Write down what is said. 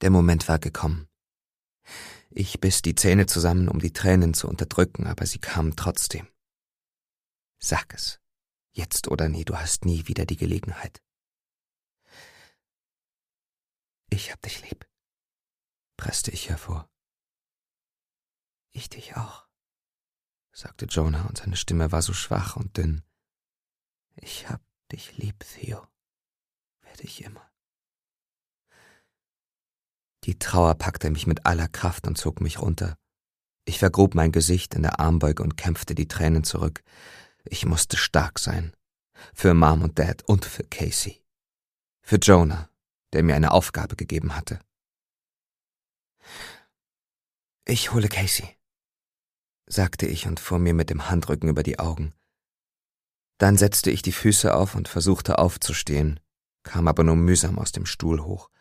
Der Moment war gekommen. Ich biss die Zähne zusammen, um die Tränen zu unterdrücken, aber sie kamen trotzdem. Sag es. Jetzt oder nie, du hast nie wieder die Gelegenheit. Ich hab dich lieb, presste ich hervor. Ich dich auch, sagte Jonah, und seine Stimme war so schwach und dünn. Ich hab dich lieb, Theo. Werde ich immer. Die Trauer packte mich mit aller Kraft und zog mich runter. Ich vergrub mein Gesicht in der Armbeuge und kämpfte die Tränen zurück. Ich musste stark sein. Für Mom und Dad und für Casey. Für Jonah, der mir eine Aufgabe gegeben hatte. Ich hole Casey, sagte ich und fuhr mir mit dem Handrücken über die Augen. Dann setzte ich die Füße auf und versuchte aufzustehen, kam aber nur mühsam aus dem Stuhl hoch.